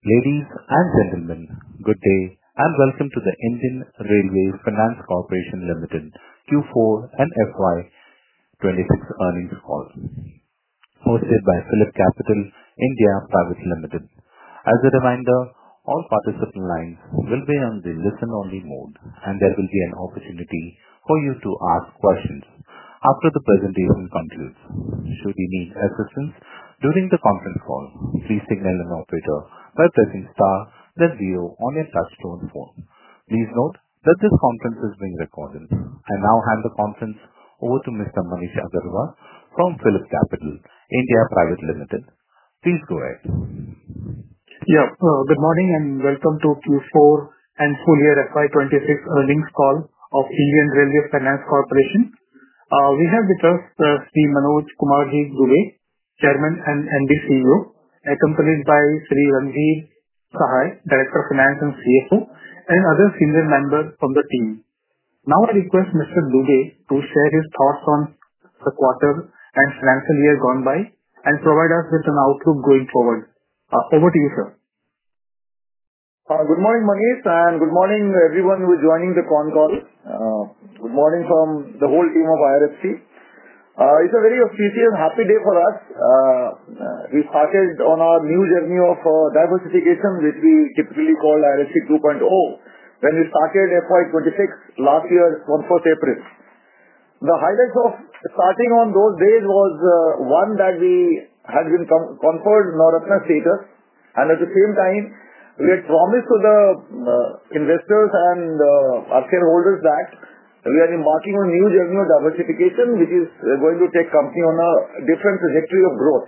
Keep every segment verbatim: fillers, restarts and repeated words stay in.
Ladies and gentlemen, good day and welcome to the Indian Railway Finance Corporation Limited Q four and F Y twenty-six earnings call, hosted by PhillipCapital India Private Limited. As a reminder, all participant lines will be on the listen-only mode, and there will be an opportunity for you to ask questions after the presentation concludes. Should you need assistance during the conference call, please signal an operator by pressing star then zero on your touchtone phone. Please note that this conference is being recorded. I now hand the conference over to Mister Manish Agarwal from PhillipCapital India Private Limited. Please go ahead. Yeah. Uh, good morning and welcome to Q four and full year F Y twenty-six earnings call of Indian Railway Finance Corporation. Uh, we have with us uh, Sri Manoj Kumarji Dubey, Chairman and M D C E O, accompanied by Sri Ranveer Sahai, Director of Finance and C F O, and other senior members from the team. Now I request Mister Dubey to share his thoughts on the quarter and financial year gone by and provide us with an outlook going forward. Uh, over to you, sir. Uh, good morning, Manish, and good morning everyone who is joining the con call. Uh, good morning from the whole team of I R F C. Uh, it's a very auspicious, happy day for us. Uh, uh, we started on our new journey of uh, diversification, which we typically call I R F C two point oh, when we started F Y twenty-six last year on first April. The highlights of starting on those days was uh, one, that we had been com- conferred Navratna status, and at the same time we had promised to the uh, investors and uh, our shareholders that we are embarking on a new journey of diversification, which is uh, going to take company on a different trajectory of growth.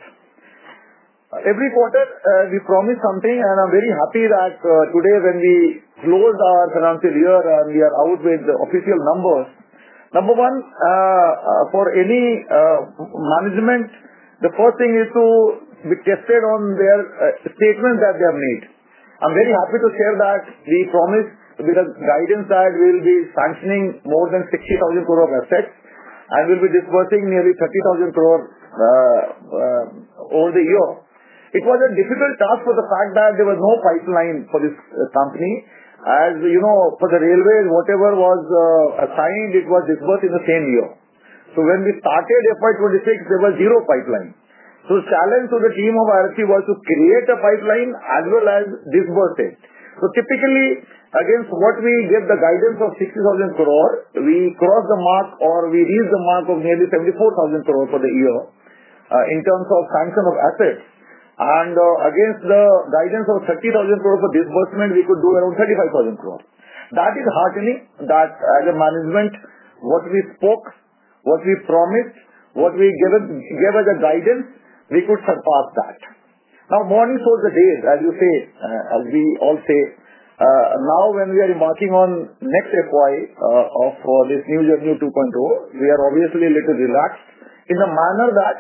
Uh, every quarter uh, we promise something, and I'm very happy that uh, today when we closed our financial year and we are out with the official numbers. Number one, uh, uh, for any uh, management, the first thing is to be tested on their uh, statements that they have made. I'm very happy to share that we promised with a guidance that we will be sanctioning more than sixty thousand crore of assets and will be disbursing nearly thirty thousand crore uh, uh, over the year. It was a difficult task for the fact that there was no pipeline for this uh, company. As you know, for the railways, whatever was uh, assigned, it was disbursed in the same year. So when we started F Y twenty-six, there was zero pipeline. So the challenge to the team of I R F C was to create a pipeline as well as disburse it. So typically, against what we get the guidance of sixty thousand crore, we cross the mark or we reach the mark of nearly seventy-four thousand crore for the year uh, in terms of sanction of assets. And uh, against the guidance of thirty thousand crore for disbursement, we could do around thirty-five thousand crore. That is heartening that as a management, what we spoke, what we promised, what we gave, gave as a guidance, we could surpass that. Now, morning shows the days, as you say, uh, as we all say. Uh, now, when we are embarking on next F Y uh, of uh, this new journey two point oh, we are obviously a little relaxed in the manner that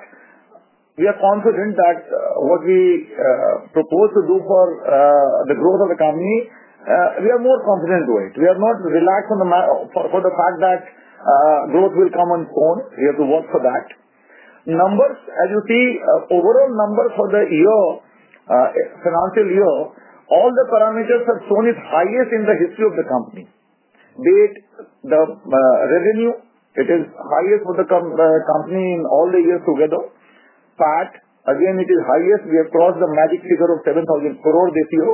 we are confident that uh, what we uh, propose to do for uh, the growth of the company, uh, we are more confident to it. We are not relaxed on the ma- for, for the fact that uh, growth will come on its own. We have to work for that. Numbers, as you see, uh, overall numbers for the year, uh, financial year, all the parameters have shown its highest in the history of the company. Be it the uh, revenue, it is highest for the com- uh, company in all the years together. P A T, again it is highest. We have crossed the magic figure of seven thousand crore this year.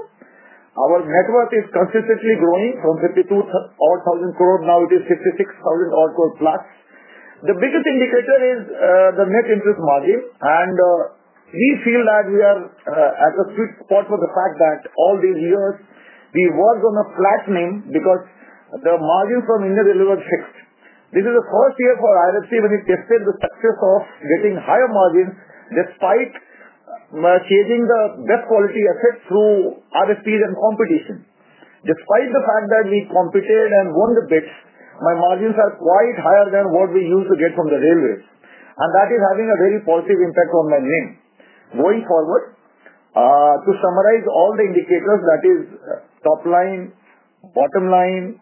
Our net worth is consistently growing from fifty-two odd thousand crore, now it is fifty-six thousand odd crore plus. The biggest indicator is uh, the net interest margin, and uh, we feel that we are uh, at a sweet spot for the fact that all these years we worked on a flattening because the margins from Indian Railways were fixed. This is the first year for I R F C when it tested the success of getting higher margins despite uh, chasing the best quality assets through R F Ps and competition. Despite the fact that we competed and won the bids, my margins are quite higher than what we used to get from the railways. And that is having a very positive impact on my name. Going forward, uh, to summarize all the indicators, that is uh, top line, bottom line,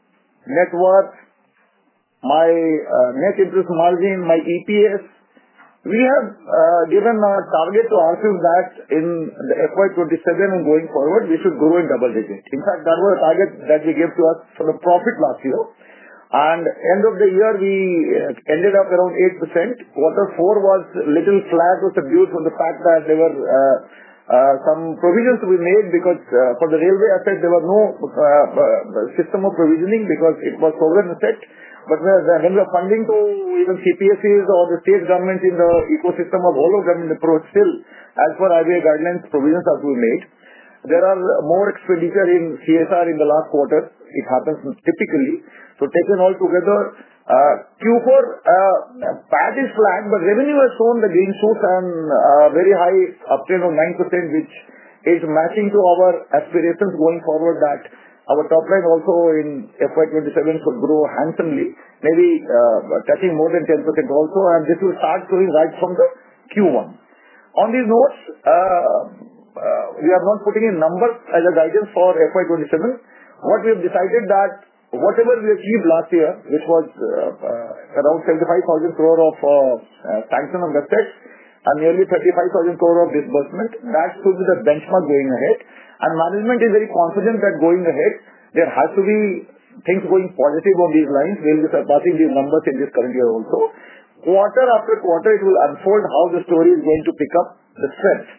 net worth, my uh, net interest margin, my E P S, We have uh, given a target to ourselves that in the F Y twenty-seven and going forward, we should grow in double digit. In fact, that was a target that we gave to us for the profit last year. And end of the year, we ended up around eight percent. Quarter four was little flat, was subdued from the fact that there were uh, uh, some provisions to be made because uh, for the railway asset, there was no uh, uh, system of provisioning because it was sovereign asset. But when we are funding to even C P S Es or the state governments in the ecosystem of whole of government approach, still, as per R B I guidelines, provisions are to be made. There are more expenditure in C S R in the last quarter. It happens typically. So taken all together, uh, Q four, uh, P A T is flat, but revenue has shown the green shoots and uh, very high uptrend of nine percent, which is matching to our aspirations going forward that our top line also in F Y twenty-seven should grow handsomely, maybe uh, touching more than ten percent also, and this will start showing right from the Q one. On these notes, uh, uh, we are not putting in numbers as a guidance for F Y twenty-seven. What we have decided that whatever we achieved last year, which was uh, uh, around seventy-five thousand crore of uh, uh, sanction of assets and nearly thirty-five thousand crore of disbursement, that should be the benchmark going ahead. And management is very confident that going ahead, there has to be things going positive on these lines. We will be surpassing these numbers in this current year also. Quarter after quarter, it will unfold how the story is going to pick up the strength.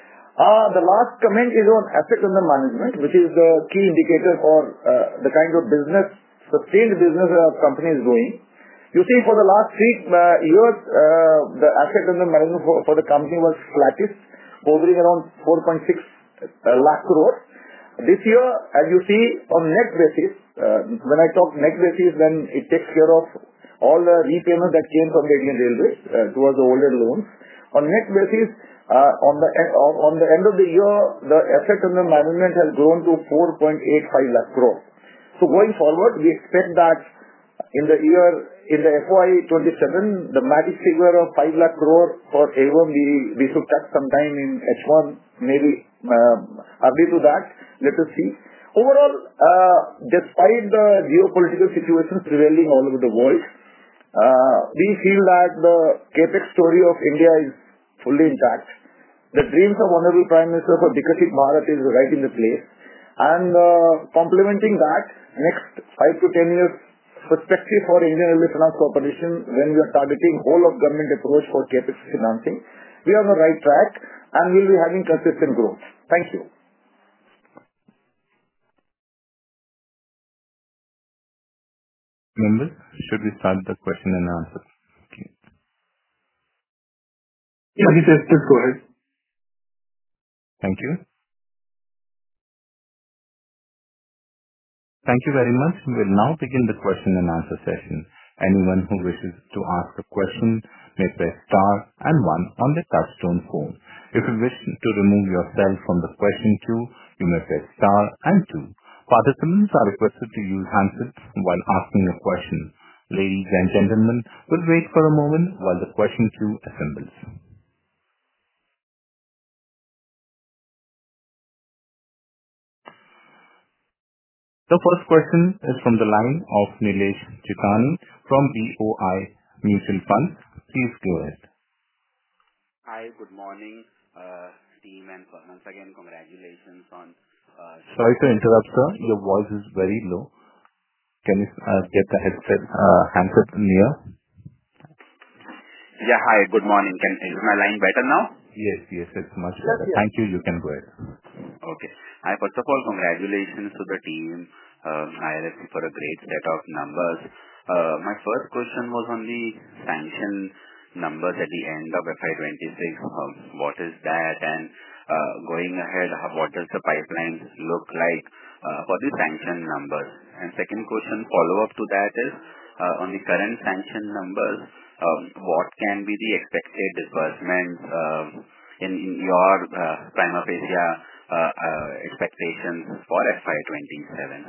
Uh, the last comment is on asset under management, which is the key indicator for uh, the kind of business, sustained business a company is doing. You see, for the last three uh, years, uh, the asset under management for, for the company was flattish, hovering around four point six lakh crore. This year, as you see, on net basis, uh, when I talk net basis, then it takes care of all the repayments that came from the Indian Railways uh, towards the older loans. On net basis, uh, on the on the end of the year, the asset under management has grown to four point eight five lakh crore. So going forward, we expect that in the year, in the F Y twenty-seven, the magic figure of five lakh crore for A one, we, we should touch sometime in H one, maybe um, early to that. Let us see. Overall, uh, despite the geopolitical situations prevailing all over the world, uh, we feel that the capex story of India is fully intact. The dreams of Honorable Prime Minister for Viksit Bharat is right in the place. And uh, complementing that, next five to ten years perspective for Indian Railway Finance Corporation, when we are targeting whole of government approach for capex financing, we are on the right track and we will be having consistent growth. Thank you. Members, should we start the question and answer? Okay. Yeah, just, just go ahead. Thank you. Thank you very much. We will now begin the question and answer session. Anyone who wishes to ask a question may press star and one on the touchtone phone. If you wish to remove yourself from the question queue, you may press star and two. Participants are requested to use handsets while asking a question. Ladies and gentlemen, we'll wait for a moment while the question queue assembles. The first question is from the line of Nilesh Chitani from B O I Mutual Fund. Please go ahead. Hi, good morning, uh, team, and once again, congratulations on... Uh, Sorry to interrupt, sir. Your voice is very low. Can you uh, get the headset, uh, handset near? Yeah, hi, good morning. Can, is my line better now? Yes, yes, it's much better. Yes, yes. Thank you. You can go ahead. Okay. Hi, first of all, congratulations to the team, um, I R F C, for a great set of numbers. Uh, my first question was on the sanction numbers at the end of F Y twenty-six. Um, what is that? And uh, going ahead, how, what does the pipeline look like uh, for the sanction numbers? And second question, follow-up to that is, uh, on the current sanction numbers, um, what can be the expected disbursements uh, in, in your uh, prima facie uh, uh, expectations for F Y twenty-seven?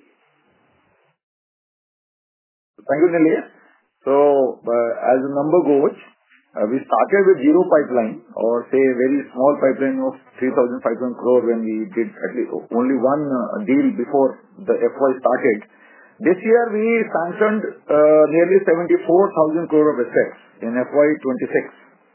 Thank you, Nilesh. So, uh, as the number goes, uh, we started with zero pipeline, or say a very small pipeline of three thousand five hundred crore when we did at least only one uh, deal before the F Y started. This year we sanctioned uh, nearly seventy-four thousand crore of assets in F Y twenty-six.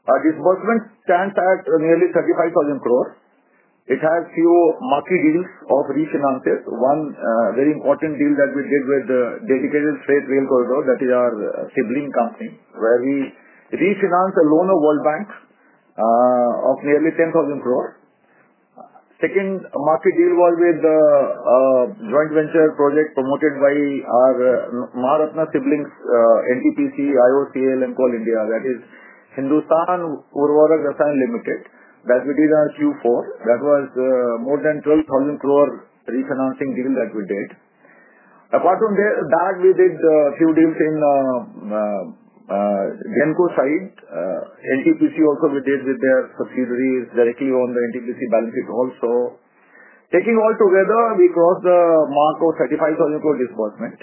Our disbursement stands at nearly thirty-five thousand crores. It has few marquee deals of refinances. One uh, very important deal that we did with the Dedicated Freight Rail Corridor, that is our uh, sibling company, where we refinanced a loan of World Bank uh, of nearly ten thousand crores. Second market deal was with the uh, joint venture project promoted by our uh, Maharatna siblings, uh, N T P C, I O C L and Coal India, that is Hindustan Urvarak Rasayan Limited, that we did on Q four. That was uh, more than twelve thousand crore refinancing deal that we did. Apart from there, that, we did a uh, few deals in uh, uh, uh, Genco side. Uh, N T P C also we did with their subsidiaries directly on the N T P C balance sheet also. Taking all together, we crossed the mark of thirty-five thousand crore disbursement.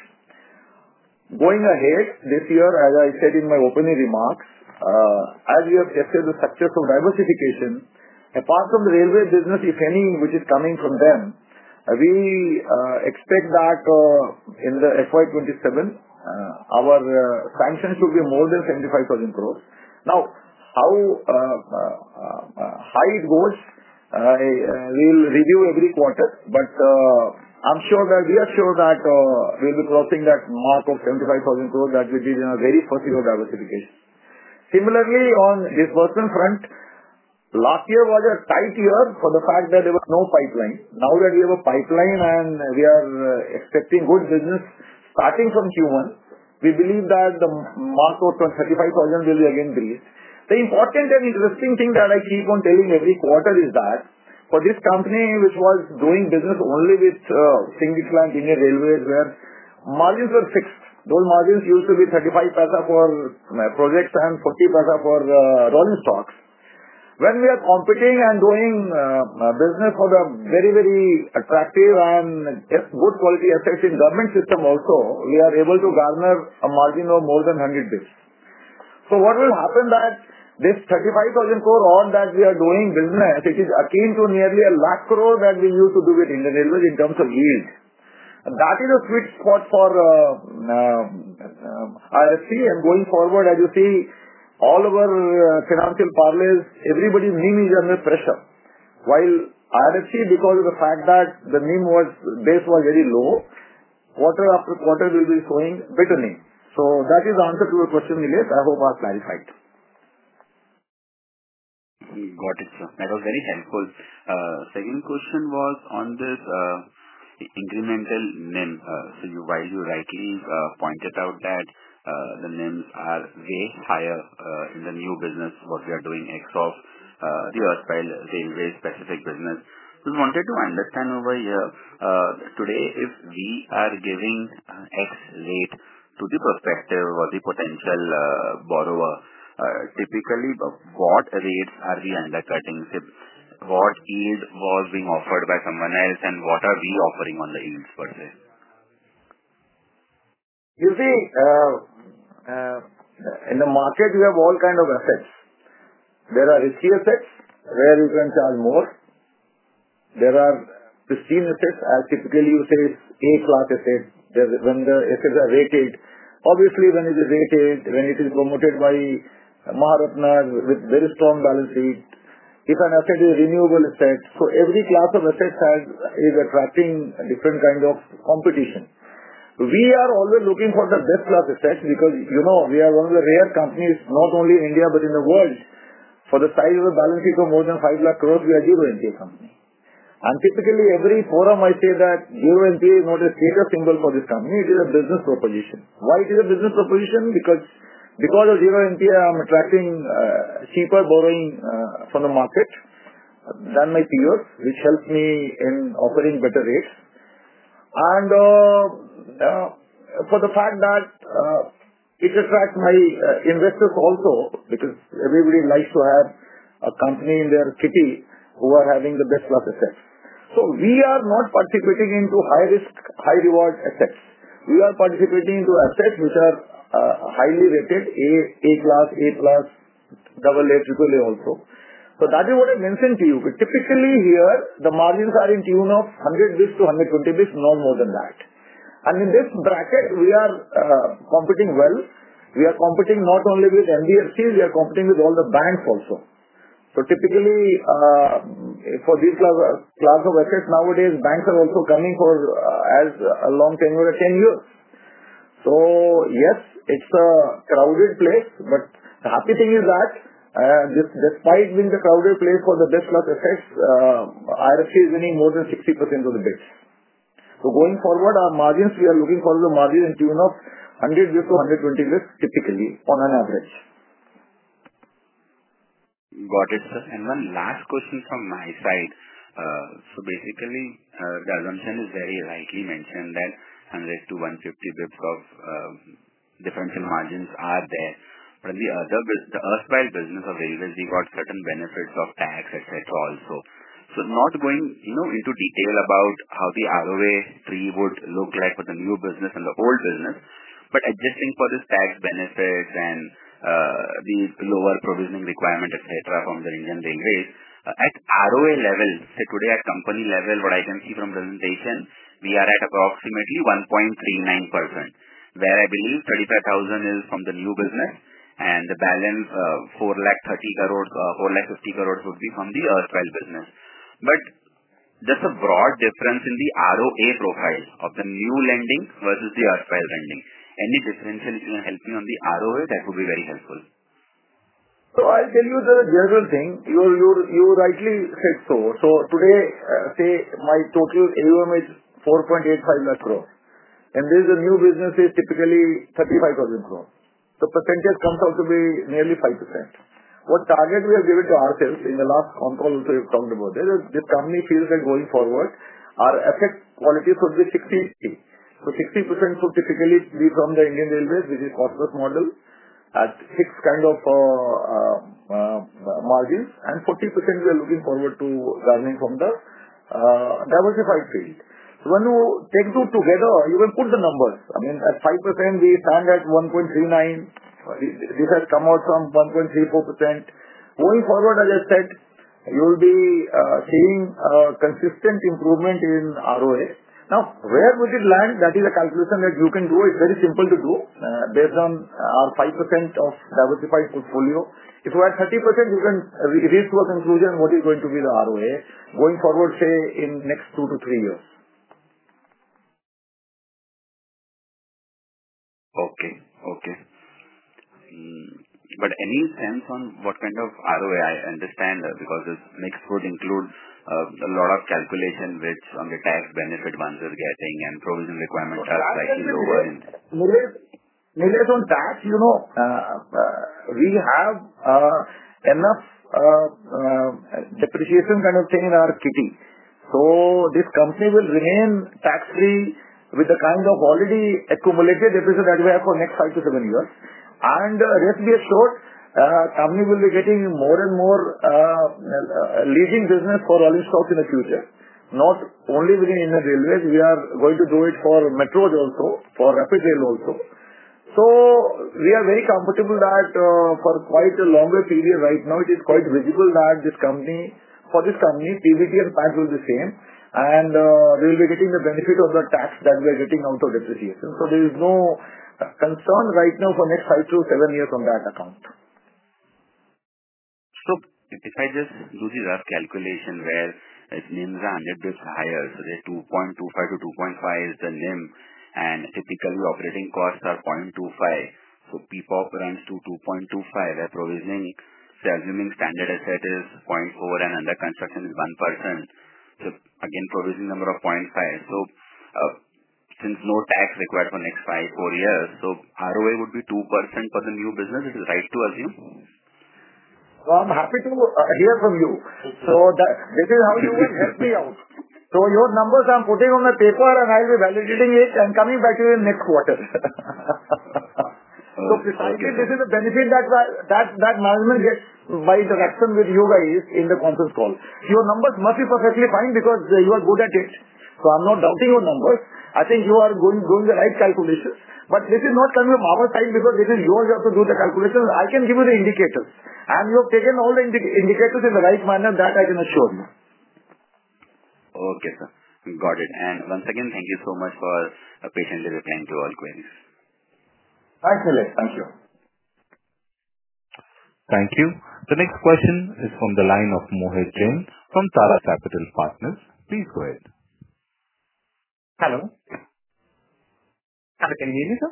Going ahead this year, as I said in my opening remarks, uh, as we have tested the success of diversification, apart from the railway business, if any, which is coming from them, uh, we uh, expect that uh, in the F Y twenty-seven, uh, our uh, sanctions should be more than seventy-five thousand crores. Now, how uh, uh, uh, high it goes, uh, uh, we will review every quarter, but uh, I'm sure that we are sure that uh, we will be crossing that mark of seventy-five thousand crores that we did in our very first year of diversification. Similarly, on disbursement front, last year was a tight year for the fact that there was no pipeline. Now that we have a pipeline and we are uh, expecting good business starting from Q one, we believe that the mark of thirty-five thousand will be again breached. The important and interesting thing that I keep on telling every quarter is that for this company, which was doing business only with uh, single client Indian Railways, where margins were fixed. Those margins used to be thirty-five paisa for uh, projects and forty paisa for uh, rolling stocks. When we are competing and doing uh, uh, business for the very, very attractive and good quality assets in government system also, we are able to garner a margin of more than one hundred basis points. So what will happen that this thirty-five thousand crore odd that we are doing business, it is akin to nearly a lakh crore that we used to do with Indian Railways in terms of yield. That is a sweet spot for uh, uh, uh, I R F C, and going forward, as you see, all our uh, financial parlays, everybody's N I M is under pressure. While I R F C, because of the fact that the N I M was, base was very low, quarter after quarter will be showing better N I M. So that is the answer to your question, Nilesh. I hope I have clarified. Got it, sir. That was very helpful. Uh, second question was on this uh, incremental N I M. Uh, so you, while you rightly uh, pointed out that uh, the N I Ms are way higher uh, in the new business, what we are doing ex of uh, the erstwhile railway specific business. Just wanted to understand over here, uh, today if we are giving uh, X rate to the prospective or the potential uh, borrower, uh, typically what rates are we undercutting? What yield was being offered by someone else and what are we offering on the yields per se? You see, uh, uh, in the market you have all kind of assets. There are risky assets where you can charge more. There are pristine assets, as typically you say A-class assets. When the assets are rated, obviously when it is rated, when it is promoted by Maharatna with very strong balance sheet, if an asset is renewable asset, so every class of assets has, is attracting a different kind of competition. We are always looking for the best class assets because, you know, we are one of the rare companies, not only in India but in the world. For the size of a balance sheet of more than five lakh crores, we are zero N P A company. And typically every forum I say that zero N P A is not a status symbol for this company, it is a business proposition. Why it is a business proposition? Because because of zero N P A, I am attracting uh, cheaper borrowing uh, from the market than my peers, which helps me in offering better rates. And uh, uh, for the fact that uh, it attracts my uh, investors also, because everybody likes to have a company in their kitty who are having the best class assets. So we are not participating into high risk, high reward assets. We are participating into assets which are uh, highly rated, A, A class, A plus, double A, triple A also. So that is what I mentioned to you. But typically here, the margins are in tune of one hundred basis to one hundred twenty basis, not more than that. And in this bracket, we are uh, competing well. we are competing not only with N B F Cs, we are competing with all the banks also. So typically, uh, for these class, class of assets nowadays, banks are also coming for uh, as a long tenure, ten years. So yes, it's a crowded place, but the happy thing is that uh, this, despite being the crowded place for the best class assets, uh, I R F C is winning more than sixty percent of the bids. So going forward, our margins, we are looking for the margin in tune of one hundred basis to one hundred twenty basis typically on an average. Got it, sir. And one last question from my side. Uh, so basically, uh, the assumption is very rightly mentioned that one hundred to one hundred fifty basis points of uh, differential margins are there. But in the other, bus- the erstwhile business of railways, we got certain benefits of tax, et cetera also. So not going, you know, into detail about how the R O A tree would look like for the new business and the old business, but adjusting for this tax benefits and uh, the lower provisioning requirement, et cetera from the Indian Railways, uh, at R O A level, say today at company level, what I can see from presentation, we are at approximately one point three nine percent, where I believe thirty-five thousand is from the new business and the balance uh, four lakh thirty crores, uh, four lakh fifty crores would be from the erstwhile business. But just a broad difference in the R O A profile of the new lending versus the erstwhile lending. Any differential, if you can help me on the R O A, that would be very helpful. So I'll tell you the general thing. You you you rightly said so. So today, uh, say my total A U M is four point eight five lakh crore, and this is a new business is typically thirty-five thousand crore. The percentage comes out to be nearly five percent. What target we have given to ourselves in the last con call also we have talked about this. This company feels that going forward, our asset quality should be sixty forty. So sixty percent should typically be from the Indian Railways, which is cost plus model, at fixed kind of uh, uh, uh, margins, and forty percent we are looking forward to garnering from the uh, diversified field. So when you take two together, you can put the numbers. I mean, at five percent we stand at one point three nine. This has come out from one point three four percent. Going forward, as I said, you will be uh, seeing uh, consistent improvement in R O A. Now, where would it land? That is a calculation that you can do. It's very simple to do uh, based on our five percent of diversified portfolio. If you add thirty percent, you can re- reach to a conclusion what is going to be the R O A going forward, say, in next two to three years. Okay. Okay. Mm, But any sense on what kind of R O A? I understand uh, because this mix would include uh, a lot of calculation which on the tax benefit one is getting and provision requirements are slightly lower. in- Nilesh, Nilesh, on tax, you know, uh, uh, we have uh, enough uh, uh, depreciation kind of thing in our kitty. So this company will remain tax-free with the kind of already accumulated depreciation that we have for next five to seven years. And uh, rest be assured, uh, company will be getting more and more uh, uh, leasing business for rolling stocks in the future. Not only within Indian Railways, we are going to do it for metros also, for rapid rail also. So we are very comfortable that uh, for quite a longer period right now, it is quite visible that this company, for this company, P B T and P A T will be the same. And uh, we will be getting the benefit of the tax that we are getting out of depreciation. So there is no uh, concern right now for next five to seven years on that account. So if I just do the rough calculation where its N I Ms are one hundred basis points higher, so they two point two five to two point five is the N I M, and typically operating costs are zero point two five. So P P O P runs to two point two five, where provisioning, say assuming standard asset is zero point four and under construction is one percent. So again, provisioning number of zero point five. So uh, since no tax required for next five, four years, so R O A would be two percent for the new business. It is right to assume? So I'm happy to uh, hear from you. So that this is how you will help me out. So your numbers I'm putting on the paper and I'll be validating it and coming back to you in next quarter. So precisely Okay. this is the benefit that that that management gets by interaction with you guys in the conference call. Your numbers must be perfectly fine because uh, you are good at it. So I'm not doubting your numbers. I think you are going doing the right calculations. But this is not coming from our side because this is your job to do the calculations. I can give you the indicators. And you have taken all the indi- indicators in the right manner, that I can assure you. Okay, sir. Got it. And once again, thank you so much for uh, patiently replying to all queries. Thanks, Nilesh. Thank you. Thank you. The next question is from the line of Mohit Jain from Tara Capital Partners. Please go ahead. Hello. Hello, can you hear me, sir?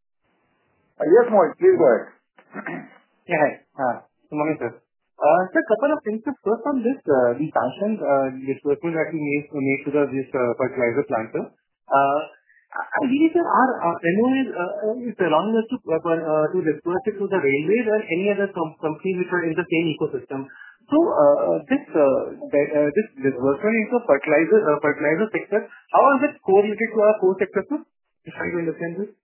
Yes, Mohit, please go ahead. Yeah, hi. Good morning, sir. Uh, sir, a couple of things. First on this, uh, the sanctions, uh, disbursement that we made, made to the, this uh, fertilizer plant, sir. Uh, I believe that our uh, M O U is, uh, is allowing us to, uh, uh, to disperse it to the railways and any other com- company which are in the same ecosystem. So, uh, this, uh, that, uh, this disbursement into fertilizer, uh, fertilizer sector, how is it correlated to our core sector, sir? Just trying to understand this.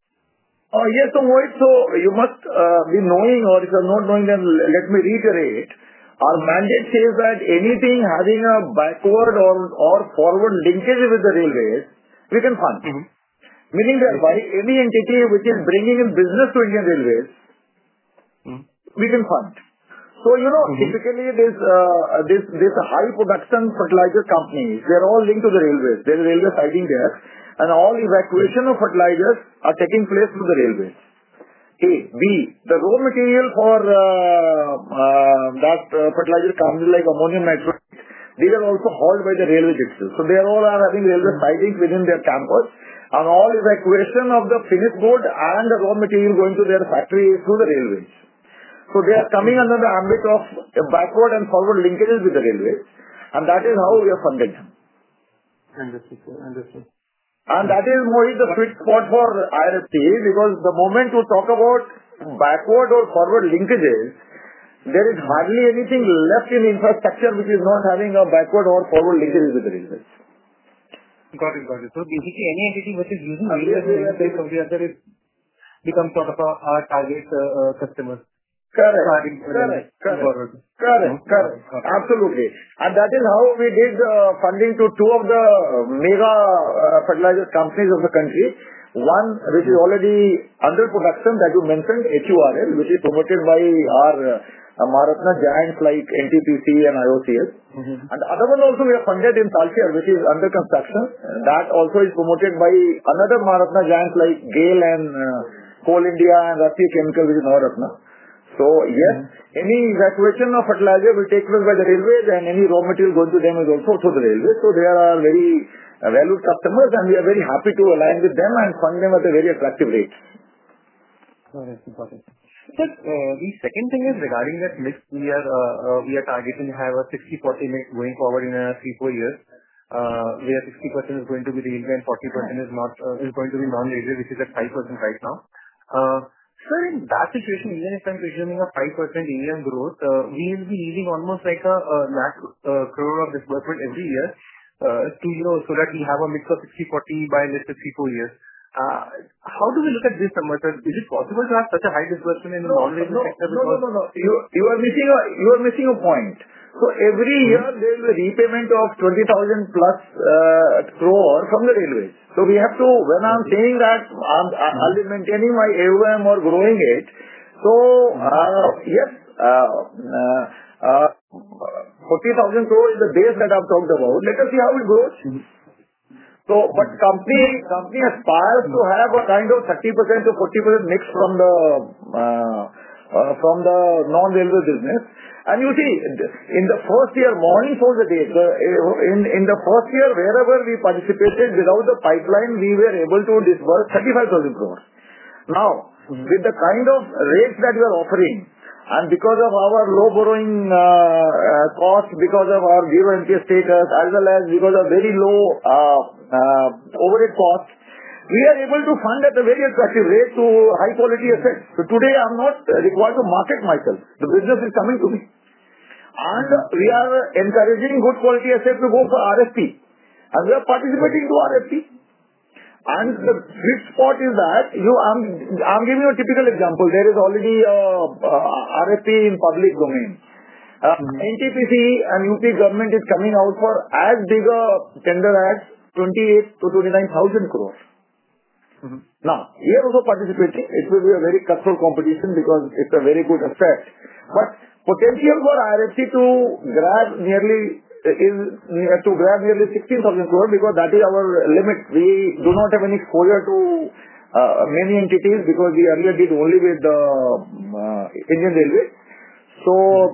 Oh, yes, so Mohit, so you must uh, be knowing, or if you're not knowing, then l- let me reiterate. Our mandate says that anything having a backward or, or forward linkage with the railways, we can fund. Mm-hmm. Meaning thereby, any entity which is bringing in business to Indian Railways, Mm-hmm. we can fund. So, you know, Mm-hmm. typically this, uh, this, this high production fertilizer companies, they're all linked to the railways. There's a railway siding there, and all evacuation of fertilizers are taking place through the railways. A. B. The raw material for uh, uh, that uh, fertilizer company like ammonium nitrate, these are also hauled by the railways itself. So they all are having railway sidings within their campus, and all evacuation of the finished good and the raw material going to their factory is through the railways. So they are coming under the ambit of backward and forward linkages with the railways, and that is how we have funded them. Understood, sir. Understood. And that is Mohit the sweet spot for I R F C, because the moment you talk about backward or forward linkages, there is hardly anything left in infrastructure which is not having a backward or forward linkages with the railways. Got it, got it. So basically any entity which is using Uh, railways yes, in yes, one place yes. or the other, it becomes sort of a, our target uh, uh, customers. Correct. Target Correct. Correct. forward. Correct. No? Got Correct. it, got it. Absolutely. And that is how we did uh, funding to two of the mega uh, fertilizer companies of the country. One which is already under production that you mentioned, H U R L, which is promoted by our uh, Maharatna giants like N T P C and I O C S. Mm-hmm. And the other one also we have funded in Talcher, which is under construction. That also is promoted by another Maharatna giants like GAIL and uh, Coal India and Rashtriya Chemical, which is Navaratna. So yes, mm-hmm. any evacuation of fertilizer will take place by the railways, and any raw material going to them is also through the railways. So they are our very uh, valued customers, and we are very happy to align with them and fund them at a very attractive rate. Got it, got it. Sir, uh, the second thing is regarding that mix. We are uh, uh, we are targeting to have a sixty forty mix going forward in uh, three four years. Uh, where sixty percent is going to be railway and forty percent is not uh, is going to be non-railway, which is at five percent right now. Uh, Sir, in that situation, even if I'm presuming a five percent A U M growth, uh, we will be needing almost like a, a lakh uh, crore of disbursement every year uh, to, you know, so that we have a mix of sixty forty by let's say three four years. Uh, how do we look at this number, sir? Is it possible to have such a high disbursement in the No, non-railway no, sector? no, no, Because no, no. You, you are missing a, you are missing a point. So every year hmm there is a repayment of twenty thousand plus uh, crore from the railways. So we have to, when I'm Okay. saying that I'm, I'll be maintaining my A U M or growing it. So, hmm uh, yes, uh, uh, uh, forty thousand crore is the base that I've talked about. Let us see how it grows. hmm So, but company company aspires to have a kind of thirty percent to forty percent mix from the uh, uh, from the non-railway business. And you see, in the first year, morning for the day, the, in in the first year, wherever we participated without the pipeline, we were able to disburse thirty-five thousand crores. Now, hmm with the kind of rates that we are offering, and because of our low borrowing uh, uh, cost, because of our zero N P A status, as well as because of very low uh, uh, overhead cost, we are able to fund at a very attractive rate to high quality assets. So today I am not required to market myself. The business is coming to me. And we are encouraging good quality assets to go for R F P. And we are participating to R F P. And the sweet spot is that you, I'm, I'm giving you a typical example. There is already a, uh, R F P in public domain. Uh, hmm N T P C and U P government is coming out for as big a tender as twenty-eight to twenty-nine thousand crores. hmm Now, we are also participating. It will be a very cutthroat competition because it's a very good asset. But potential for I R F C to grab nearly is near to grab nearly sixteen thousand crore, because that is our limit. We do not have any exposure to uh, many entities because we earlier did only with the uh, Indian Railways. So,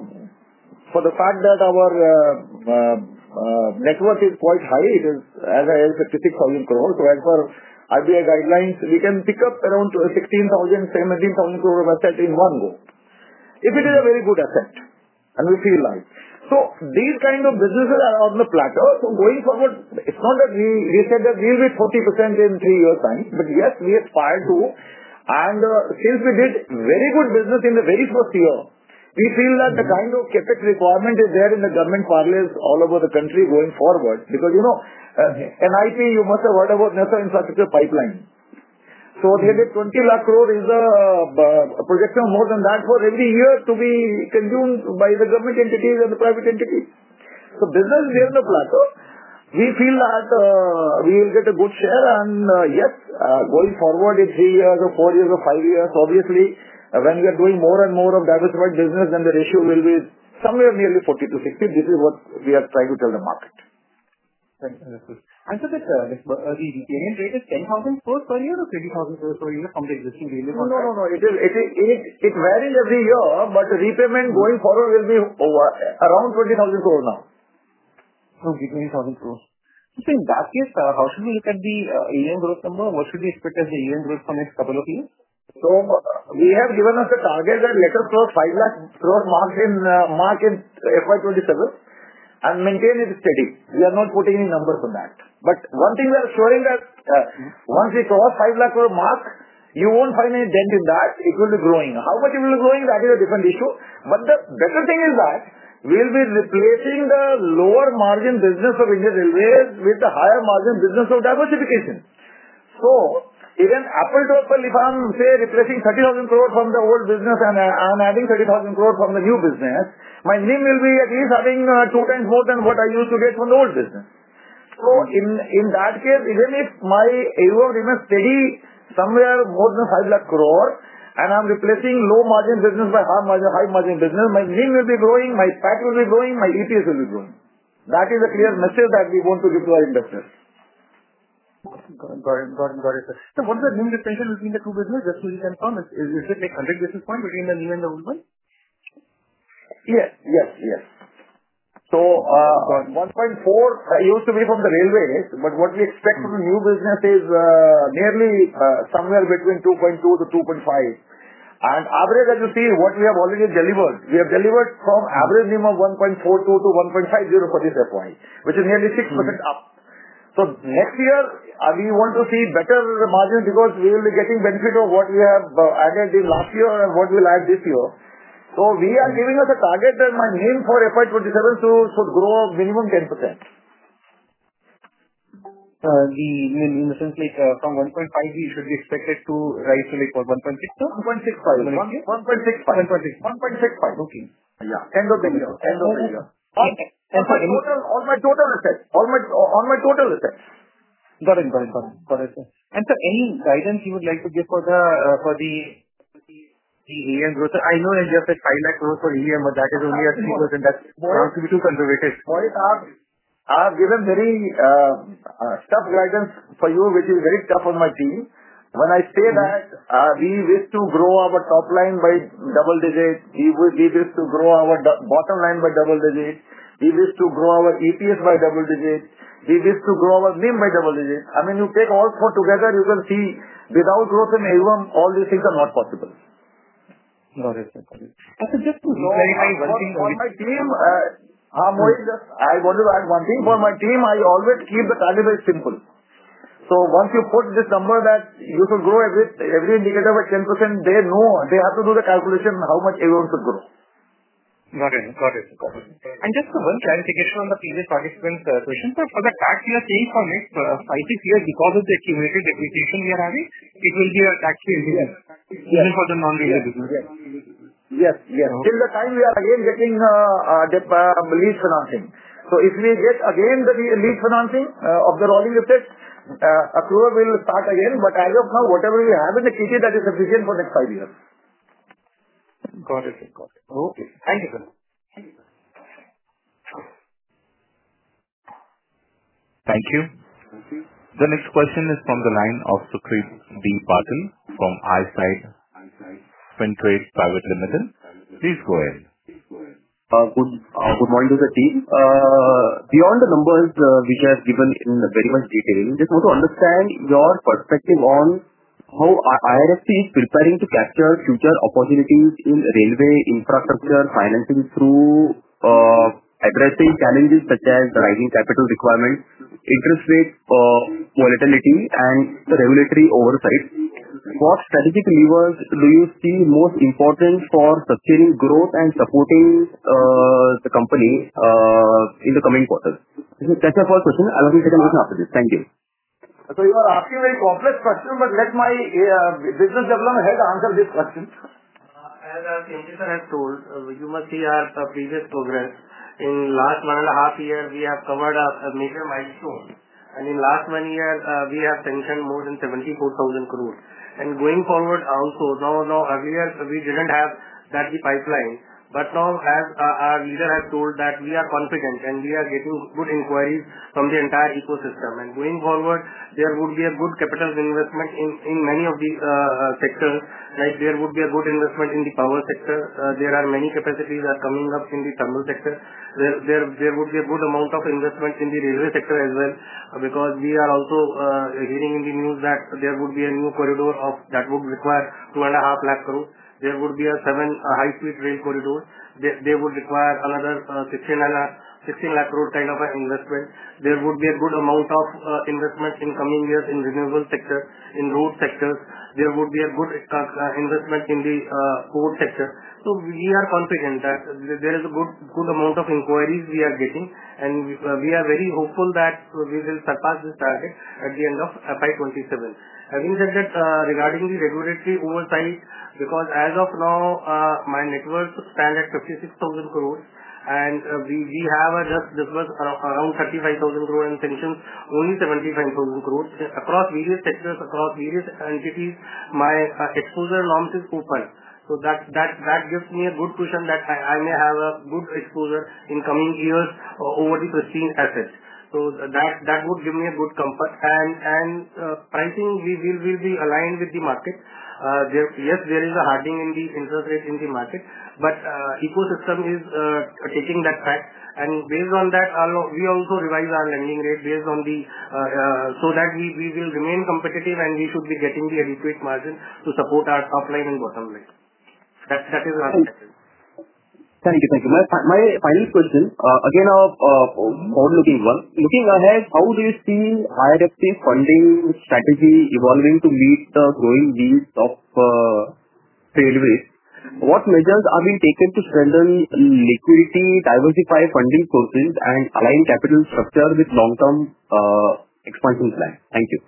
for the fact that our uh, uh, uh, net worth is quite high, it is as high as fifty-six thousand crores. So, as per R B I guidelines, we can pick up around sixteen thousand, seventeen thousand crore of asset in one go. If it is a very good asset, and we feel like. So, these kind of businesses are on the plateau. So, going forward, it's not that we, we said that we will be forty percent in three years' time, but yes, we aspire to. And uh, since we did very good business in the very first year, we feel that the kind of capex requirement is there in the government parlance all over the country going forward. Because, you know, uh, N I P, you must have heard about National Infrastructure Pipeline. So, nearly twenty lakh crore is a, uh, a projection of more than that for every year to be consumed by the government entities and the private entities. So, business is there in the plateau. We feel that uh, we will get a good share and uh, yes, uh, going forward in three years or four years or five years, obviously, uh, when we are doing more and more of diversified business, then the ratio will be somewhere nearly forty to sixty. This is what we are trying to tell the market. Understood. And so that uh, this, uh, the repayment rate is ten thousand crores per year or twenty thousand crores per year from the existing railway No, contract? no, no. It is, it is, it, it varies every year, but the repayment going forward will be over, around twenty thousand crore now. Okay, twenty thousand crores. So in that case, uh, how should we look at the uh, A U M growth number? What should we expect as the A U M growth for next couple of years? So, uh, we have given us a target that let us cross five lakh crore mark in, uh, mark in F Y twenty-seven and maintain it steady. We are not putting any numbers on that. But one thing we are assuring that uh, once we cross five lakh crore mark, you won't find any dent in that. It will be growing. How much it will be growing, that is a different issue. But the better thing is that we will be replacing the lower margin business of Indian Railways with the higher margin business of diversification. So, even apple to apple, if I am, say, replacing thirty thousand crore from the old business and I am adding thirty thousand crore from the new business, my N I M will be at least having uh, two times more than what I used to get from the old business. So, in, in that case, even if my A U M remains steady somewhere more than five lakh crore, and I am replacing low margin business by high margin, high margin business, my N I M will be growing, my P A T will be growing, my E P S will be growing. That is a clear message that we want to give to our investors. Got it, got it, got it, got it, sir. So what is the N I M differential between the two businesses? Just to reconfirm, is, is it like one hundred basis point between the N I M and the old one? Yes, yes, yes. So, uh, one point four uh, used to be from the railways, but what we expect from the new business is uh, nearly uh, somewhere between two point two to two point five. And average, as you see, what we have already delivered, we have delivered from average N I M of one point four two to one point five zero for this F Y, which is nearly six percent up. So, next year, uh, we want to see better margins because we will be getting benefit of what we have uh, added in last year and what we will add this year. So, we are giving us a target that my N I M for F Y twenty-seven should, should grow minimum ten percent. Uh, the, in the sense like uh, from one point five we should be expected to rise to like what, one point six? one point six five. one point six five. one point six five. Okay. Yeah. End of the year. End of the year. On, And on my for any- total, on my total assets. On my, on my total assets. Got it, got it, got it, got it, sir. And sir, any guidance you would like to give for the uh, for the the A U M growth? I know that you have said five lakh crores for A U M, but that is only at three percent. That sounds to be too conservative. Mohit, I have, I have given very uh, uh, tough guidance for you, which is very tough on my team. When I say that uh, we wish to grow our top line by double digits, we, wi- we wish to grow our do- bottom line by double digits, we wish to grow our E P S by double digits, we wish to grow our N I M by double digits. I mean, you take all four together, you can see without growth in A U M, all these things are not possible. Got it, sir, got it. And so just to So, clarify uh, one for, thing, for uh, my team, uh, uh, Mohit, just, I want to add one thing. For my team, I always keep the target very simple. So once you put this number that you should grow every, every indicator by ten percent, they know, they have to do the calculation how much A U M should grow. got it, got it, got it. And just uh, one clarification on the previous participant's uh, question, sir. For the tax you are saying for next uh, five, six years, because of the accumulated depreciation we are having, it will be a tax-free income, even for the non-railway business. Yes. Yes, yes. Till the time we are again getting uh, uh, dep- uh, lease financing. So if we get again the le- lease financing uh, of the rolling assets, uh, accrual will start again. But as of now, whatever we have in the kitty, that is sufficient for next five years. Got it, sir, got it. Okay. Thank you, sir. Thank you. The next question is from the line of Sucrit D. Patil from Eyesight Fintrade Private Limited. Please go ahead. Uh, good, uh, good morning to the team. Uh, beyond the numbers uh, which I have given in very much detail, just want to understand your perspective on how I R F C is preparing to capture future opportunities in railway infrastructure financing through uh, addressing challenges such as the rising capital requirements, interest rate uh, volatility, and the regulatory oversight. What strategic levers do you see most important for sustaining growth and supporting uh, the company uh, in the coming quarters? That's my first question. I'll have a second question after this. Thank you. So you are asking a very complex question, but let my uh, business development head answer this question. Uh, as our M D sir has told, uh, you must see our uh, previous progress. In last one and a half year, we have covered a, a major milestone. And in last one year, uh, we have sanctioned more than seventy-four thousand crores. And going forward also, now, now earlier we didn't have that the pipeline. But now, as uh, our leader has told, that we are confident and we are getting good inquiries from the entire ecosystem. And going forward, there would be a good capital investment in, in many of the uh, sectors. Like there would be a good investment in the power sector. Uh, there are many capacities are coming up in the thermal sector. There, there, there would be a good amount of investment in the railway sector as well, uh, because we are also uh, hearing in the news that there would be a new corridor of that would require two and a half lakh crores. There would be a seven uh, high-speed rail corridor. They, they would require another uh, sixteen lakh crore kind of an investment. There would be a good amount of uh, investment in coming years in renewable sector, in road sectors. There would be a good uh, uh, investment in the uh, port sector. So we are confident that there is a good good amount of inquiries we are getting, and we, uh, we are very hopeful that we will surpass this target at the end of F Y twenty-seven. Having said that, uh, regarding the regulatory oversight, because as of now, uh, my net worth stands at fifty-six thousand crores, and uh, we, we have a just disbursed around thirty-five thousand crores and sanctions only seventy-five thousand crores. Across various sectors, across various entities, my uh, exposure norms is open. So that, that, that gives me a good cushion that I, I may have a good exposure in coming years uh, over the pristine assets. So that, that would give me a good comfort, and, and uh, pricing we will, will be aligned with the market. Uh, there, yes, there is a hardening in the interest rate in the market, but uh, ecosystem is uh, taking that fact, and based on that, we also revise our lending rate based on the, uh, uh, so that we, we will remain competitive and we should be getting the adequate margin to support our top line and bottom line. That, that is our strategy. Thank you. Thank you. My, my final question, uh, again, a uh, forward-looking one. Looking ahead, how do you see I R F C funding strategy evolving to meet the growing needs of uh, railways? What measures are being taken to strengthen liquidity, diversify funding sources, and align capital structure with long-term uh, expansion plan? Thank you.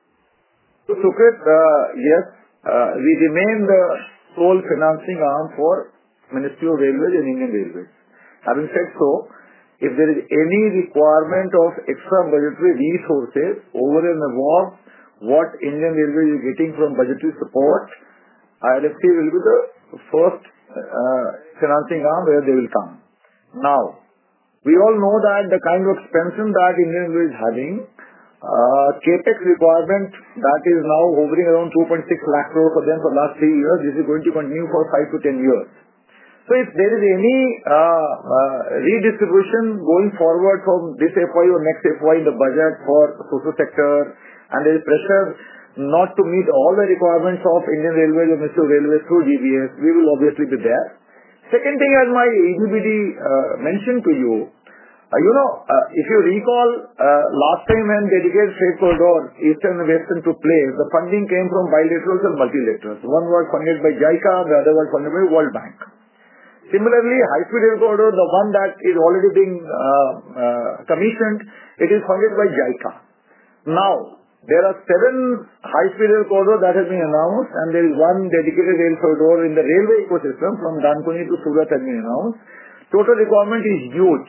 So, Sucrit, uh, yes, uh, we remain the sole financing arm for Ministry of Railways and Indian Railways. Having said so, if there is any requirement of extra budgetary resources over and above what Indian Railways is getting from budgetary support, I R F C will be the first uh, financing arm where they will come. Now, we all know that the kind of expansion that Indian Railways is having, uh, capex requirement that is now hovering around two point six lakh crore for them for the last three years, this is going to continue for five to ten years. So if there is any uh, uh, redistribution going forward from this F Y or next F Y in the budget for social sector, and there is pressure not to meet all the requirements of Indian Railways or Ministry of Railways through D B S, we will obviously be there. Second thing, as my E D B D uh, mentioned to you, uh, you know, uh, if you recall, uh, last time when dedicated freight corridor, Eastern and Western took place, the funding came from bilaterals and multilaterals. One was funded by JICA, the other was funded by World Bank. Similarly, high-speed rail corridor, the one that is already being uh, uh, commissioned, it is funded by JICA. Now, there are seven high-speed rail corridors that have been announced, and there is one dedicated rail corridor in the railway ecosystem from Dankuni to Surat has been announced. Total requirement is huge.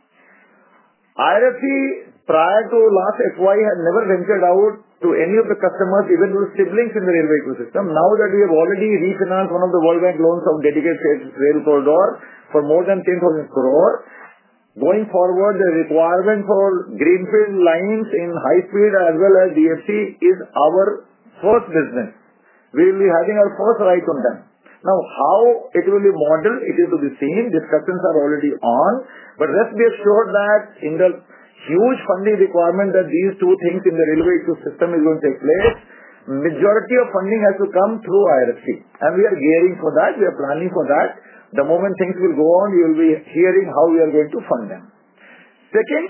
I R F C, prior to last F Y, had never ventured out to any of the customers, even to siblings in the railway ecosystem. Now that we have already refinanced one of the World Bank loans of dedicated rail corridor for more than ten thousand crore, Going forward, the requirement for greenfield lines in high speed as well as D F C is our first business. We will be having our first right on them. Now, how it will be modeled, it is to be seen. Discussions are already on. But rest be assured that in the huge funding requirement that these two things in the railway ecosystem is going to take place, majority of funding has to come through I R F C. And we are gearing for that. We are planning for that. The moment things will go on, you will be hearing how we are going to fund them. Second,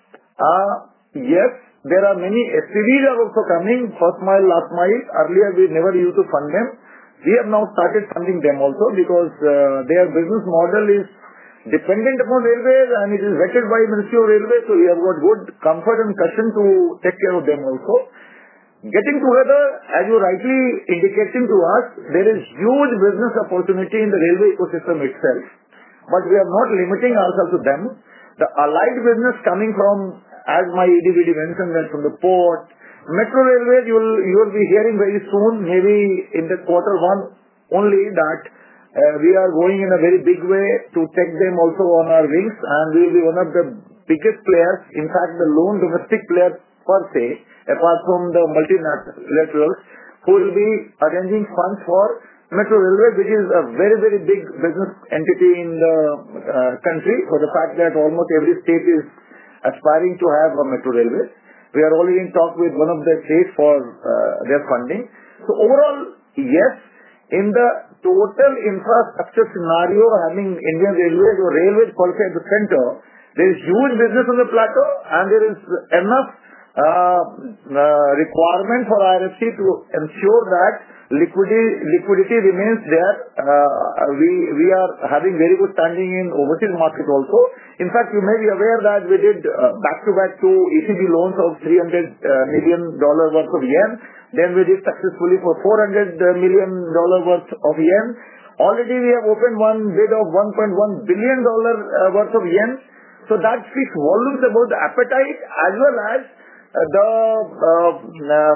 uh, yes, there are many S P Vs are also coming, first mile, last mile. Earlier, we never used to fund them. We have now started funding them also because uh, their business model is dependent upon railways and it is vetted by Ministry of Railways. So we have got good comfort and cushion to take care of them also. Getting together, as you rightly indicating to us, there is huge business opportunity in the railway ecosystem itself. But we are not limiting ourselves to them. The allied business coming from, as my E D V D mentioned, that from the port, metro railways, you will, you will be hearing very soon, maybe in the quarter one only, that uh, we are going in a very big way to take them also on our wings, and we will be one of the biggest players, in fact, the lone domestic player per se, apart from the multilaterals, who will be arranging funds for metro railway, which is a very, very big business entity in the uh, country, for the fact that almost every state is aspiring to have a metro railway. We are already in talk with one of the states for uh, their funding. So overall, yes, in the total infrastructure scenario, having Indian Railways or railways per se at the center, there is huge business on the plateau and there is enough uh, uh, requirement for I R F C to ensure that liquidity liquidity remains there. Uh, we we are having very good standing in overseas market also. In fact, you may be aware that we did uh, back-to-back two E C B loans of three hundred million dollars worth of yen. Then we did successfully for four hundred million dollars worth of yen. Already we have opened one bid of one point one billion dollars uh, worth of yen. So that speaks volumes about the appetite as well as uh, the uh, uh,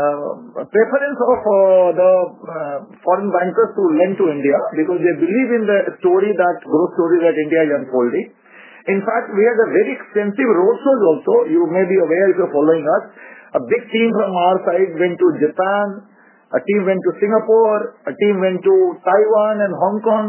uh, preference of uh, the uh, foreign bankers to lend to India because they believe in the story that growth story that India is unfolding. In fact, we had a very extensive roadshows also. You may be aware if you're following us. A big team from our side went to Japan, a team went to Singapore, a team went to Taiwan and Hong Kong.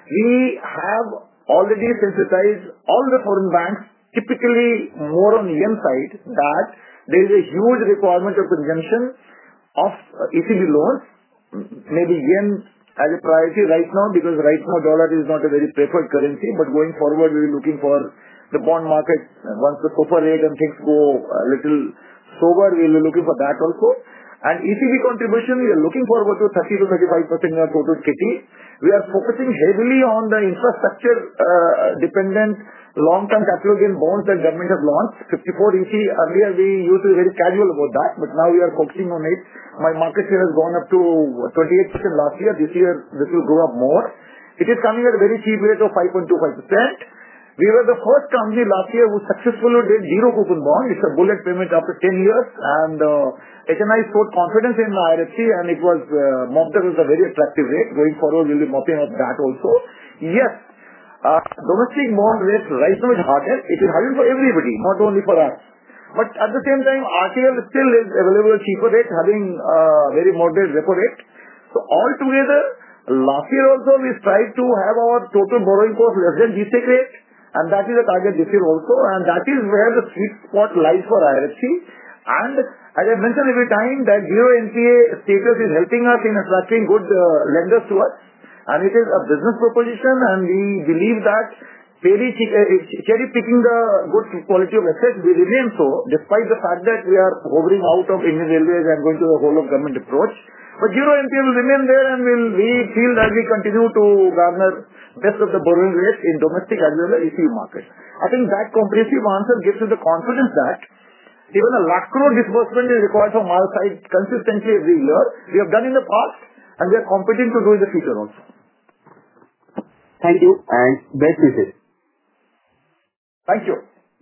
We have already sensitized all the foreign banks, typically more on yen side, that there is a huge requirement of consumption of E C B loans, maybe yen as a priority right now because right now dollar is not a very preferred currency, but going forward we are looking for the bond market. Once the SOFR rate and things go a little sober, we will be looking for that also. And E C B contribution, we are looking forward to thirty to thirty-five percent in our total kitty. We are focusing heavily on the infrastructure uh, dependent long-term capital gain bonds that government has launched. fifty-four E C, earlier we used to be very casual about that, but now we are focusing on it. My market share has gone up to twenty-eight percent last year. This year, this will go up more. It is coming at a very cheap rate of five point two five percent. We were the first company last year who successfully did zero coupon bond. It's a bullet payment after ten years, and uh, H N I showed confidence in I R F C, and it was uh, mopped up with a very attractive rate. Going forward, we'll be mopping up that also. Yes, uh, domestic bond rate right now is harder. It is harder for everybody, not only for us. But at the same time, R T L still is available at cheaper rate, having uh, very moderate repo rate. So altogether, last year also we strived to have our total borrowing cost less than G-Sec rate. And that is the target this year also, and that is where the sweet spot lies for I R F C. And as I mentioned every time, that zero N P A status is helping us in attracting good uh, lenders to us, and it is a business proposition, and we believe that cherry, cherry picking the good quality of assets will remain so, despite the fact that we are hovering out of Indian Railways and going to the whole of government approach. But zero N P A will remain there, and we'll, we feel that we continue to garner best of the borrowing rates in domestic as well as E C B market. I think that comprehensive answer gives us the confidence that even a lakh crore disbursement is required from our side consistently every year. We have done in the past, and we are competent to do in the future also. Thank you, and best wishes. Thank you.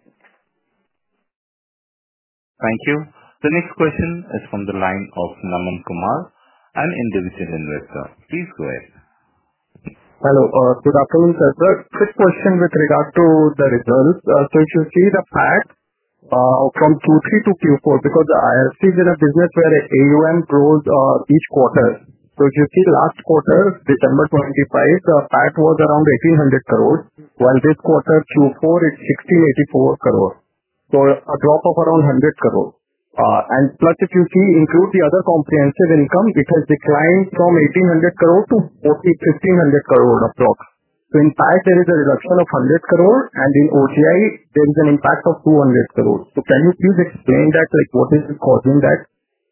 Thank you. The next question is from the line of Naman Kumar, an individual investor. Please go ahead. Hello. Good afternoon, sir. Sir, quick question with regard to the results. So if you see the P A T from Q three to Q four, because the I R F C is in a business where A U M grows each quarter. So if you see last quarter, December twenty-five, the P A T was around eighteen hundred crores, while this quarter, Q four, it's sixteen eighty-four crores. So a drop of around one hundred crores. Uh, and plus, if you see, include the other comprehensive income, it has declined from eighteen hundred crore to fifteen hundred crore approx. So in P A T, there is a reduction of one hundred crore, and in O G I, there is an impact of two hundred crore. So can you please explain that, like what is causing that?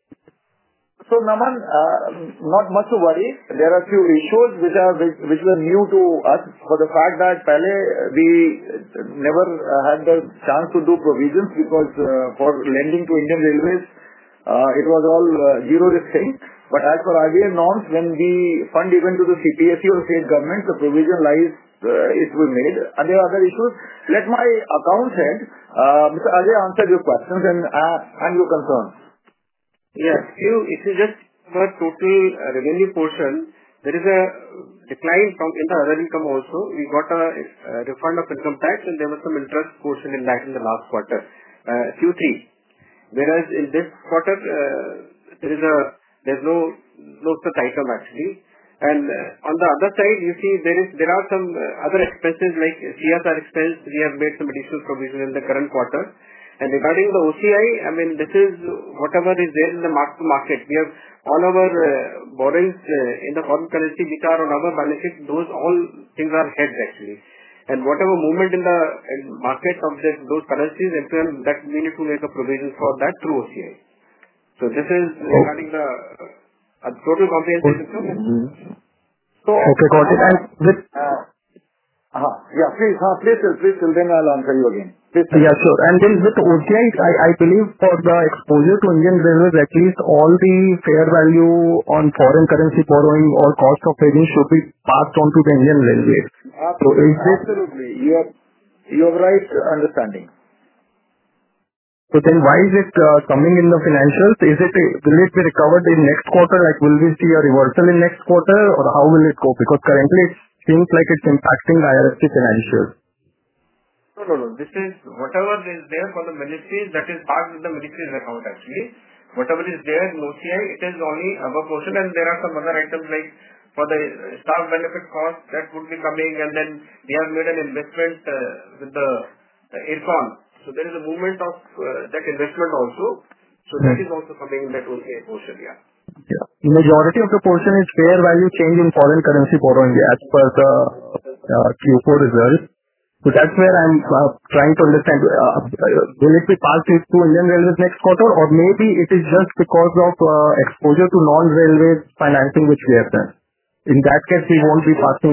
So Naman, uh, not much to worry. There are few issues which are which, which were new to us for the fact that pehle we never uh, had the chance to do provisions because uh, for lending to Indian Railways, uh, it was all uh, zero risk thing. But as per R B I norms, when we fund even to the C P S E or state government, the provision lies uh, is to be made. And there are other issues. Let my accounts head, uh, Mister Ajay, answer your questions and uh, and your concerns. Yes. If you, if you just for total uh, revenue portion, there is a decline from in the other income also. We got a, a refund of income tax and there was some interest portion in that in the last quarter, uh, Q three. Whereas in this quarter, uh, there is a, there's no, no such item actually. And uh, on the other side, you see there is, there are some uh, other expenses like C S R expense. We have made some additional provision in the current quarter. And regarding the O C I, I mean, this is whatever is there in the mark to market. We have all our uh, borrowings uh, in the foreign currency which are on our balance sheet, those all things are hedged actually. And whatever movement in the in market of this, those currencies, that we need to make a provision for that through O C I. So this is regarding the uh, total comprehensive income. So, okay, got it. And with uh, uh, yeah, please, uh, please, please, till then I'll answer you again. Please, yeah, sure. And then with O C I, I, I believe for the exposure to Indian Railways, at least all the fair value on foreign currency borrowing or cost of hedging should be passed on to the Indian Railways. Absolutely. So is this, absolutely. You have, you have right understanding. So then why is it uh, coming in the financials? Is it, will it be recovered in next quarter? Like will we see a reversal in next quarter or how will it go? Because currently it seems like it's impacting I R F C financials. No, no, no. This is whatever is there for the ministries, that is part of the ministries account actually. Whatever is there in O C I, it is only above portion, and there are some other items like for the staff benefit cost that would be coming, and then we have made an investment uh, with the uh, IRCON. So there is a movement of uh, that investment also. So that is also coming in that O C I portion, yeah. Yeah. Majority of the portion is fair value change in foreign currency borrowing as per the uh, Q four results. So that's where I'm uh, trying to understand, uh, will it be passed to Indian Railways next quarter or maybe it is just because of uh, exposure to non-railways financing which we have done. In that case, we won't be passing.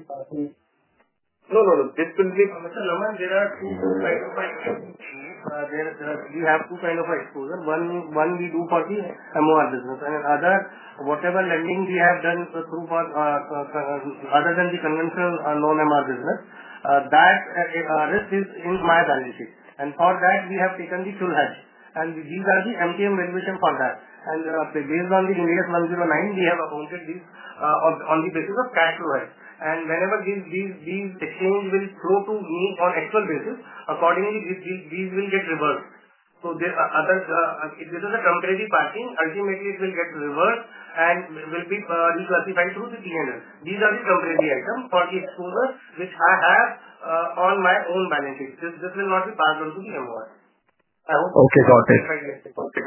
No, no, no. This will be, Mister Laman, there are two kinds of exposure. Uh, there, there are, we have two kind of exposure. One, one we do for the M O R business, and other, whatever lending we have done through for uh, uh, other than the conventional uh, non-M R business, uh, that uh, uh, risk is in my balance sheet, and for that we have taken the full hedge, and these are the M T M valuation for that. And uh, based on the Ind AS one oh nine, we have accounted these uh, on, on the basis of cash flow hedge. And whenever these these these exchange will flow to me on actual basis, accordingly these these, these will get reversed. So there are other uh, if this is a temporary parking, ultimately it will get reversed and will be uh, reclassified through the P and L. These are the temporary items for the exposure which I have uh, on my own balance sheet. This this will not be passed on to the M O R. I hope. Okay, got it. Okay.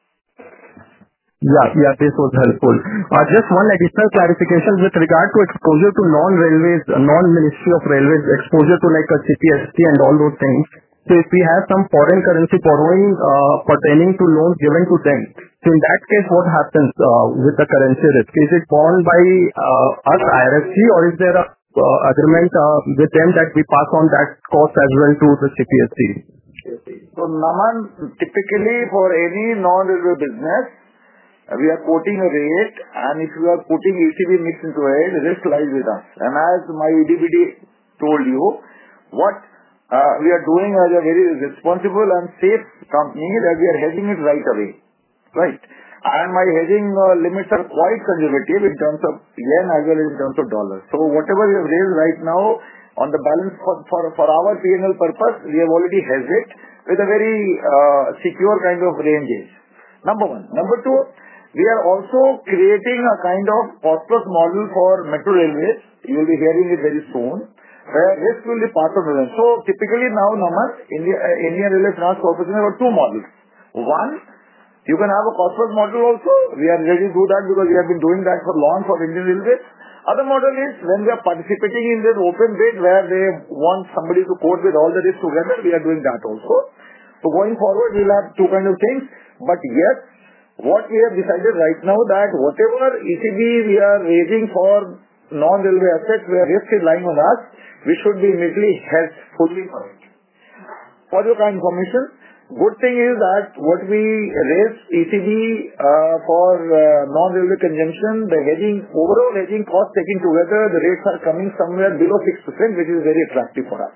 Yeah, yeah, this was helpful. Uh, just one additional clarification with regard to exposure to non-railways, uh, non-Ministry of Railways, exposure to like a C P S T and all those things. So if we have some foreign currency borrowing uh, pertaining to loans given to them, so in that case, what happens uh, with the currency risk? Is it borne by uh, us, I R F C, or is there a uh, agreement uh, with them that we pass on that cost as well to the C P S T? So Naman, typically for any non-railway business, we are quoting a rate, and if you are putting E C B mix into it, the risk lies with us. And as my E D B D told you, what uh, we are doing as a very responsible and safe company, that we are hedging it right away. Right? and my hedging uh, limits are quite conservative in terms of yen as well as in terms of dollars. So whatever we have raised right now on the balance for, for, for our P and L purpose, we have already hedged it with a very uh, secure kind of ranges. Number one. Number two, we are also creating a kind of cost-plus model for metro railways. You will be hearing it very soon, where risk will be part of it. So typically now, Naman, India, uh, Indian Railway Finance Corporation have two models. One, you can have a cost-plus model also. We are ready to do that because we have been doing that for long for Indian Railways. Other model is when we are participating in this open bid where they want somebody to quote with all the risks together, we are doing that also. So going forward, we will have two kind of things. But yes, what we have decided right now that whatever E C B we are raising for non-railway assets where risk is lying on us, we should be immediately hedged fully for it. For your kind information, good thing is that what we raise E C B uh, for uh, non-railway consumption, the hedging, overall hedging cost taken together, the rates are coming somewhere below six percent, which is very attractive for us.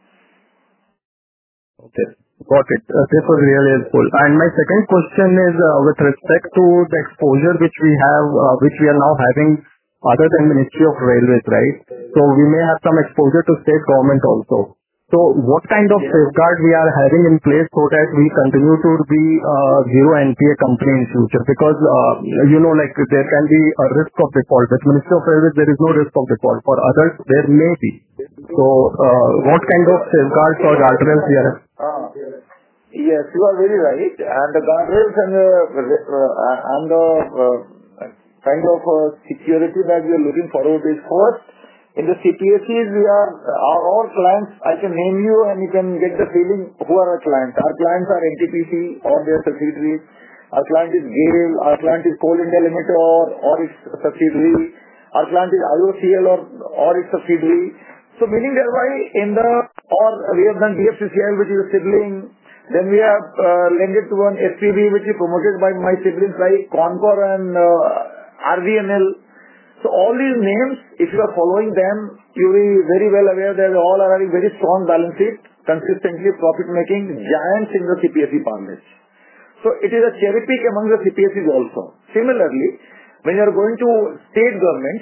Okay, got it. Uh, this was really helpful. And my second question is uh, with respect to the exposure which we have, uh, which we are now having other than Ministry of Railways, right? So we may have some exposure to state government also. So what kind of safeguard we are having in place so that we continue to be uh, zero N P A company in future? Because, uh, you know, like there can be a risk of default. With Ministry of Railways, there is no risk of default. For others, there may be. So uh, what kind of safeguards or guardrails we are uh, Yes, you are very right. And the guardrails and the, uh, and the uh, kind of uh, security that we are looking forward is first, in the C P S Es, we are, our all clients, I can name you and you can get the feeling who are our clients. Our clients are N T P C or their subsidiaries. Our client is GAIL. Our client is Coal India Limited or, or its subsidiary. Our client is I O C L or, or its subsidiary. So meaning thereby in the, or we have done D F C C I L which is a sibling. Then we have uh, lended to one S P B which is promoted by my siblings like Concor and uh, R V N L. So all these names, if you are following them, you will be very well aware that they all are having very strong balance sheet, consistently profit-making giants in the C P S E parlance. So it is a cherry pick among the C P S Es also. Similarly, when you are going to state governments,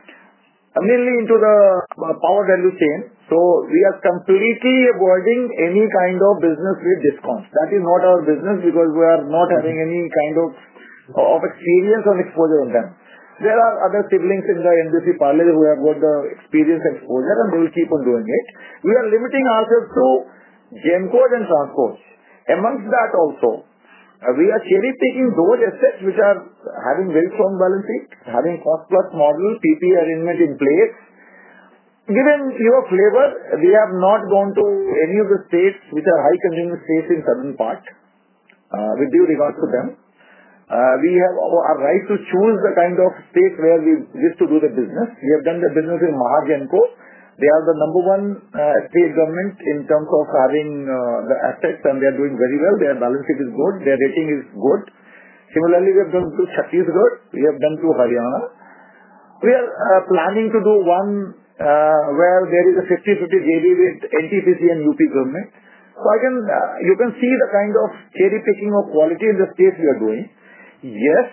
mainly into the power value chain, so we are completely avoiding any kind of business with discounts. That is not our business because we are not having any kind of, of experience or exposure on them. There are other siblings in the N B C parlance who have got the experience and exposure and they will keep on doing it. We are limiting ourselves to GENCOs and TRANSCOs. Amongst that also, uh, we are cherry picking those assets which are having very strong balance sheet, having cost plus model, P P arrangement in place. Given your flavor, we have not gone to any of the states which are high consuming states in southern part, uh, with due regard to them. Uh, we have our right to choose the kind of state where we wish to do the business. We have done the business in Mahagenco. They are the number one uh, state government in terms of having uh, the assets and they are doing very well. Their balance sheet is good. Their rating is good. Similarly, we have done to Chhattisgarh. We have done to Haryana. We are uh, planning to do one uh, where there is a fifty fifty J V with N T P C and U P government. So I can, uh, you can see the kind of cherry picking of quality in the states we are doing. Yes,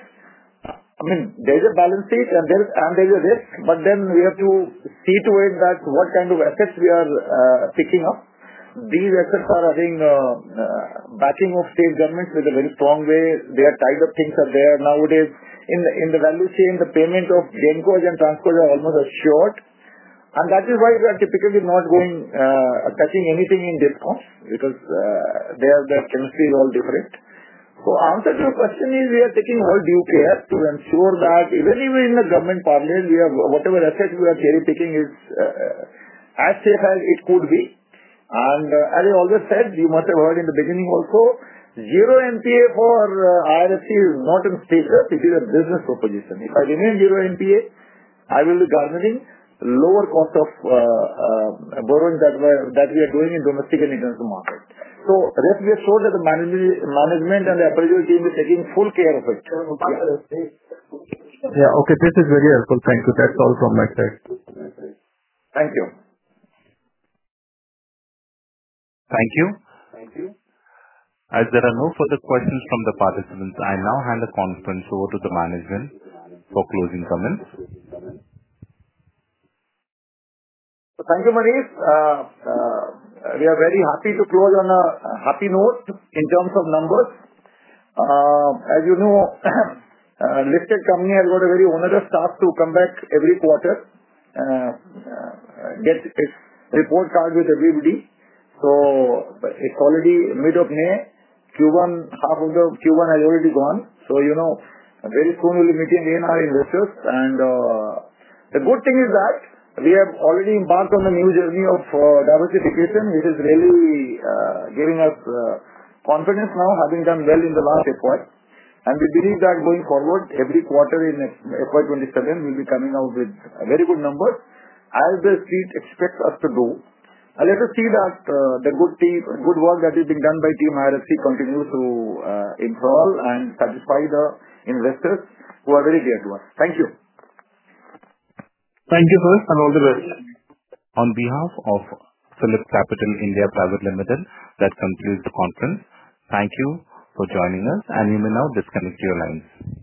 I mean, there is a balance sheet and there is, and there is a risk, but then we have to see to it that what kind of assets we are uh, picking up. These assets are having uh, uh, backing of state governments with a very strong way. They are tied up things are there. Nowadays, in the, in the value chain, the payment of GENCOs and TRANSCOs are almost assured. And that is why we are typically not going, uh, touching anything in discounts because uh, there the chemistry is all different. So answer to your question is we are taking all due care to ensure that even even in the government parlance, we have whatever assets we are cherry picking is uh, as safe as it could be. And uh, as I always said, you must have heard in the beginning also, zero N P A for uh, I R F C is not in status, it is a business proposition. If I remain zero N P A, I will be garnering lower cost of uh, uh, borrowing that, that we are doing in domestic and international market. So rest be assured that the manage management and the appraisal team is taking full care of it. Yeah. Yeah, okay, this is very helpful. Thank you. That's all from my side. Thank you. Thank you. Thank you. As there are no further questions from the participants, I now hand the conference over to the management for closing comments. Thank you, Manish. Uh, uh, we are very happy to close on a happy note in terms of numbers. Uh, as you know, uh, listed company has got a very onerous task to come back every quarter, uh, uh, get its report card with everybody. So it's already mid of May. Q one, half of the Q one has already gone. So, you know, very soon we'll be meeting again our investors. And uh, the good thing is that we have already embarked on a new journey of uh, diversification, which is really uh, giving us uh, confidence now, having done well in the last F Y. And we believe that going forward, every quarter in F Y twenty-seven, we'll be coming out with very good numbers, as the street expects us to do. Uh, let us see that uh, the good team, good work that is being done by Team I R F C continues to uh, enthrall and satisfy the investors who are very dear to us. Thank you. Thank you, sir, and all the best. On behalf of Phillip Capital India Private Limited, that concludes the conference. Thank you for joining us, and you may now disconnect your lines.